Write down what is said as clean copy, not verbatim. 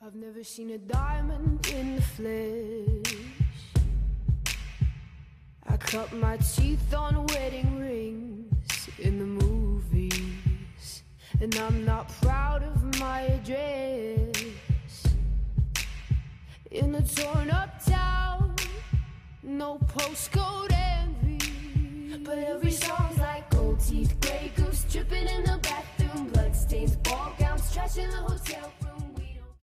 I've never seen a diamond in the flesh. I cut my teeth on wedding rings in the movies, and I'm not proud of my address. In a torn up town, no postcode envy, but every song's like gold teeth, grey goose dripping in the bathroom, bloodstains, ball gowns, trash in the hotel.